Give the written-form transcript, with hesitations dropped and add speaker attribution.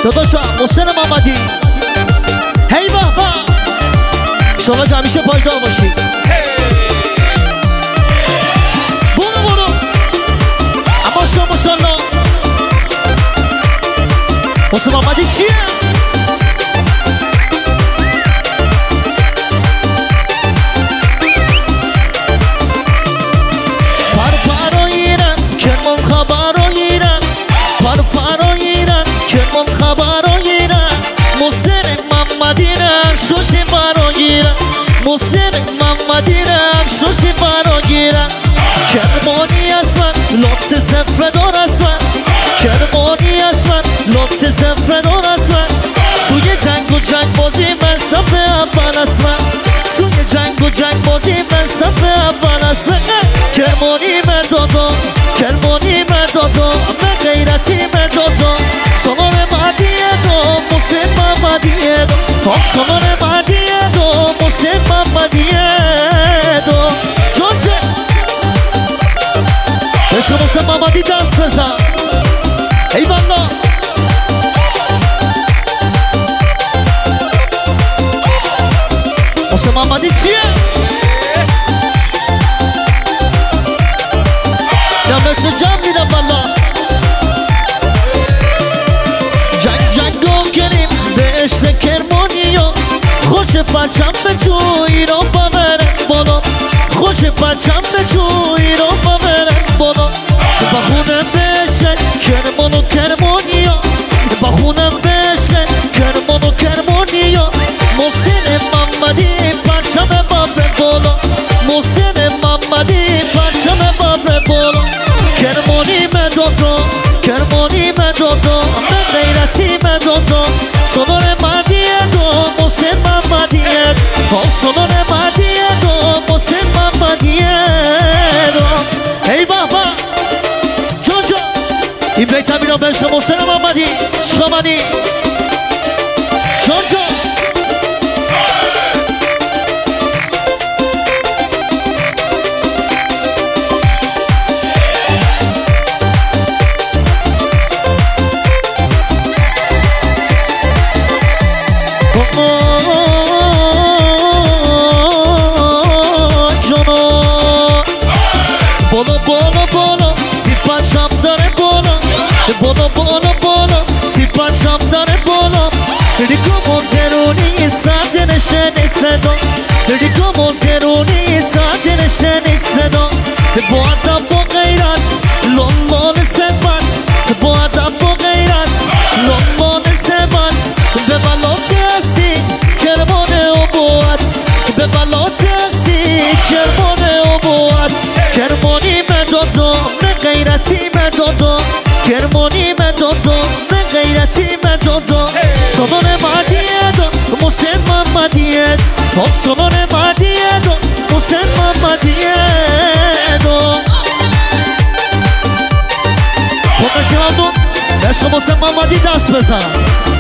Speaker 1: داداشم حسین محمدی هی بابا شما که همیشه پایدار باشی برو اما شما ماشالله حسین محمدی چیه؟
Speaker 2: مدینم شوشی برا گیرم کرمانی از من لطف سفردار از من کرمانی از من لطف سفردار از من سوی جنگ و جنگ بازی من صف اول از من سوی جنگ و جنگ بازی من صف اول از من کرمانی مدادا کرمانی مدادا من غیرتی مدادا سالار مدیه دو مسلم محمدیه دو سالار مدیه دو مسلم محمدیه دو جوجه عشق مسلم محمدی دست بزن ای والله مسلم محمدی چیه؟ یا مثل جمع دیدم والله جنگ جنگو کنیم به عشق کرمانی و خوش پرچم به تو ایران ببرن بالا خوش پرچم به تو ایران ببرن بالا با خونم بشن کرمان و کرمانی ها با خونم بشن کرمان و کرمانی ها محسن محمدی پرچم باب بالا محسن محمدی پرچم باب بالا کرمانی مدادا کرمانی مدادا من غیرتی مدادا سالار مدیه دو محسن محمدیه سالار مدیه دو محسن محمدیه دو ای بابا جون جون این بیت هم اینا بشه محسن محمدی شامانی جون جون Rico Zeroni saatin şeni seda bu adam bu gayret lolol sebat bu adam bu gayret lolol sebat be balotesi kermone obuat be balotesi kermone obuat kermoni medodo be gayreti medodo kermoni medodo be gayreti medodo sonone madiyedo Musen Mamadiyed sonone madiyedo Musen Mamadiyed Profesyonel dur Eşka Musen Mamadi ders beza